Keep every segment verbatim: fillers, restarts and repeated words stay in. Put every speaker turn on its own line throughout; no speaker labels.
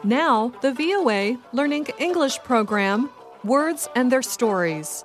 Now, the V O A Learning English program, Words and Their Stories.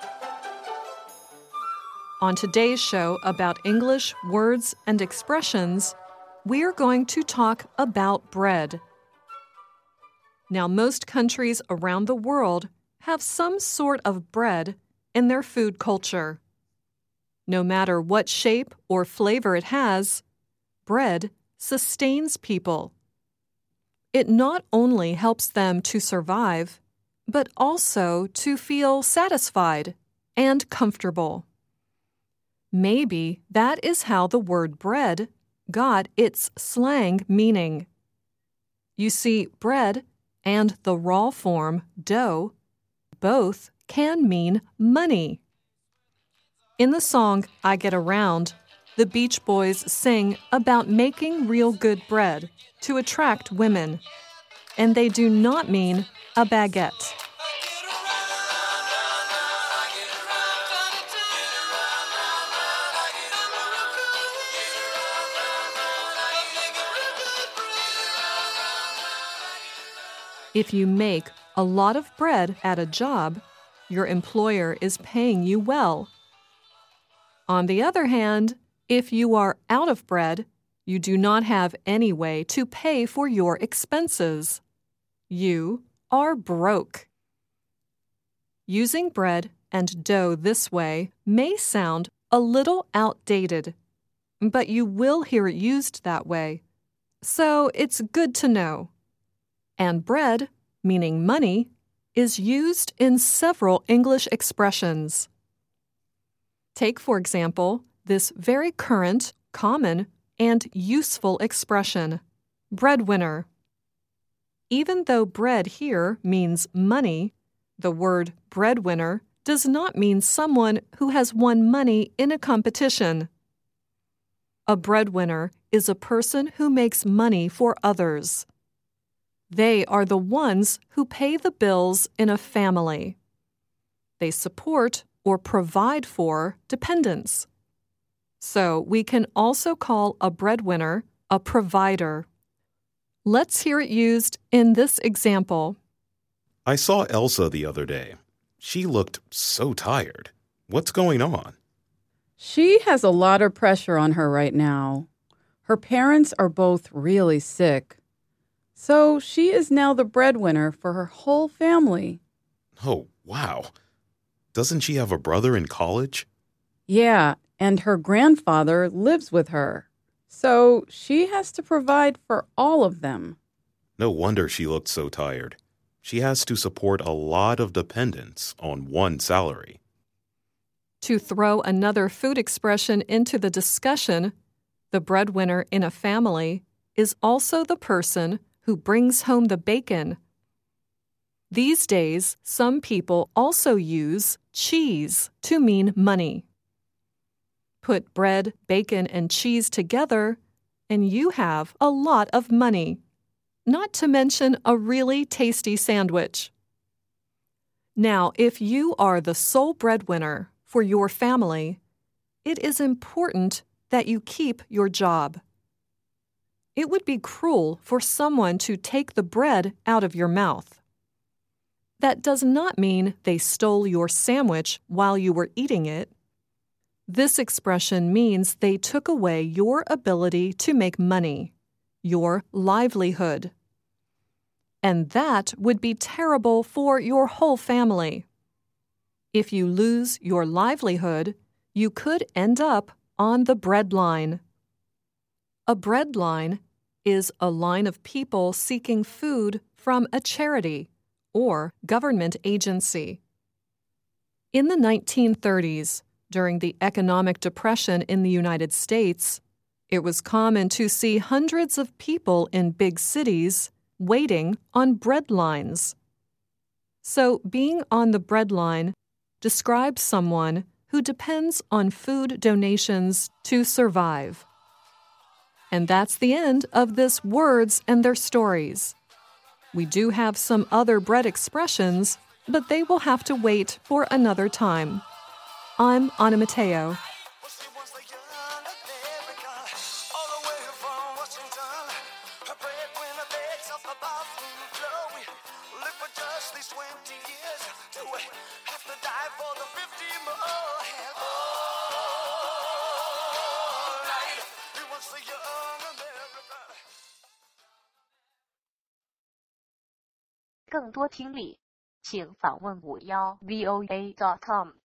On today's show about English words and expressions, we're going to talk about bread. Now, most countries around the world have some sort of bread in their food culture. No matter what shape or flavor it has, bread sustains people. It not only helps them to survive, but also to feel satisfied and comfortable. Maybe that is how the word bread got its slang meaning. You see, bread and the raw form dough both can mean money. In the song I Get Around, the Beach Boys sing about making real good bread to attract women, and they do not mean a baguette. If you make a lot of bread at a job, your employer is paying you well. On the other hand, if you are out of bread, you do not have any way to pay for your expenses. You are broke. Using bread and dough this way may sound a little outdated, but you will hear it used that way, so it's good to know. And bread, meaning money, is used in several English expressions. Take, for example, this very current, common, and useful expression, breadwinner. Even though bread here means money, the word breadwinner does not mean someone who has won money in a competition. A breadwinner is a person who makes money for others. They are the ones who pay the bills in a family. They support or provide for dependents. So we can also call a breadwinner a provider. Let's hear it used in this example.
I saw Elsa the other day. She looked so tired. What's going on?
She has a lot of pressure on her right now. Her parents are both really sick. So she is now the breadwinner for her whole family.
Oh, wow. Doesn't she have a brother in college?
Yeah, and her grandfather lives with her. So she has to provide for all of them.
No wonder she looked so tired. She has to support a lot of dependents on one salary.
To throw another food expression into the discussion, the breadwinner in a family is also the person who brings home the bacon. These days, some people also use cheese to mean money. Put bread, bacon, and cheese together, and you have a lot of money, not to mention a really tasty sandwich. Now, if you are the sole breadwinner for your family, it is important that you keep your job. It would be cruel for someone to take the bread out of your mouth. That does not mean they stole your sandwich while you were eating it. This expression means they took away your ability to make money, your livelihood. And that would be terrible for your whole family. If you lose your livelihood, you could end up on the breadline. A breadline is a line of people seeking food from a charity or government agency. In the nineteen thirties, during the economic depression in the United States, it was common to see hundreds of people in big cities waiting on bread lines. So being on the breadline describes someone who depends on food donations to survive. And that's the end of this Words and Their Stories. We do have some other bread expressions, but they will have to wait for another time. I'm Anna Mateo.
talk about smooth flow. We live for just these twenty years. Do we have to die for the fifty more? Hell, all right. We want to see young America.
更多听力，请访问五幺 V O A dot com。